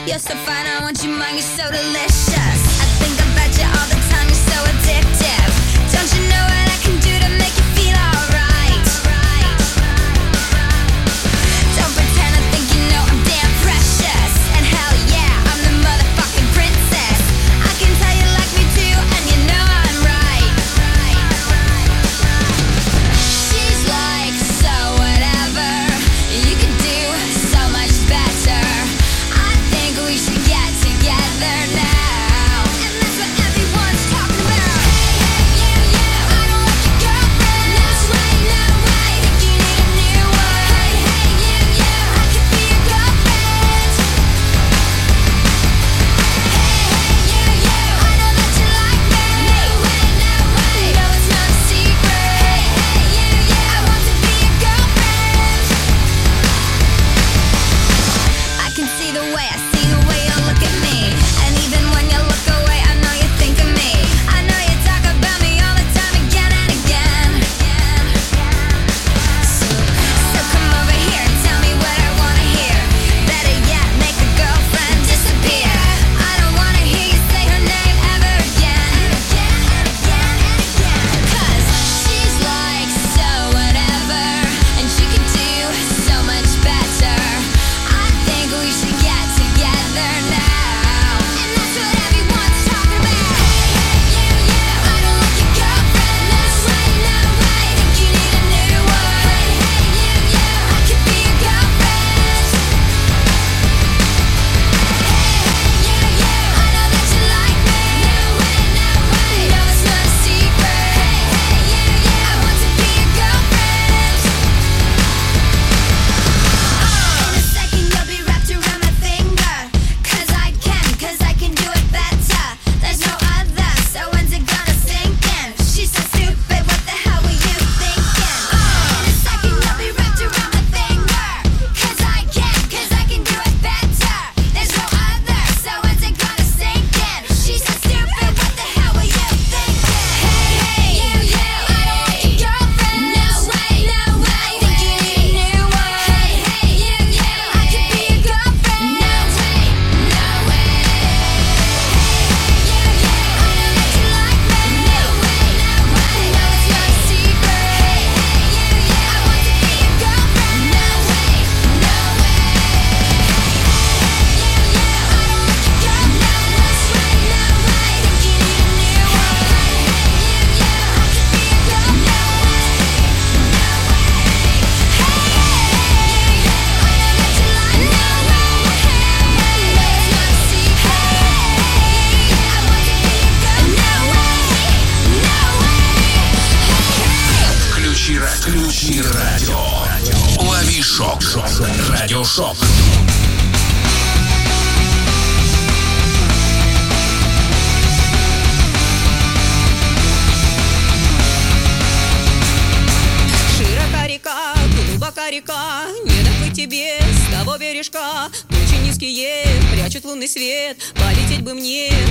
You're so fine, I want you mine, you're so delicious. I think about you all the time, you're so addictive. Don't you know what I can do to make you feel alright? Don't pretend I think you know I'm damn precious. And hell yeah, I'm the motherfucking princess. I can tell you like me too, and you know I'm right. She's like, so whatever, you can do so much better. I think we should get together now. And that's what everyone's talking about. Hey, hey, you, I don't like your girlfriend. That's right, no way, think you need a new one. Hey, hey, you, I could be your girlfriend. Hey, hey, you, I know that you like me. No way, no, it's not a secret. Hey, hey, you, I want to be your girlfriend. I can see the way you look at me. And even when you look away, I know you think of me. I know you talk about me all the time, again and again. So come over here and tell me what I wanna hear. Better yet, make a girlfriend disappear. I don't wanna hear you say her name ever again. Cause she's like, so whatever, and she can do so much better. I think we should get together now. And that's what everyone's talking about. Hey, hey, you, I don't like your girlfriend. That's right, no way, think you need a new one. Hey, hey, you, I could be your girlfriend. Hey, hey, you, I know that you like me. No way, no, it's not a secret. Hey, hey, you, I want to be your girlfriend. In a second you'll be wrapped around my finger. Cause I can do it better. There's no other, so when's it gonna sink in? She's so stupid, what the hell were you thinking? In a second you'll be wrapped around my finger. Cause I can do it better. There's no other, so when's it gonna sink in? She's so stupid, what the hell were you thinking? Hey, you, I don't like your girlfriend. No way, think you need a new one. Hey, you, I could be your girlfriend. No way. Hey, you, I know that you like me. No way, it's not a secret. Hey, you, I want to be your girlfriend. No way. Hey, you, I don't like your girlfriend. No, that's right, no way, think you need a new one. Hey, you, I could be your girlfriend. No way. Включи радио. Лови шок. Радиошок. Широка река, глубока река, не доплыть тебе с того бережка. Тучи низкие прячут лунный свет, полететь бы мне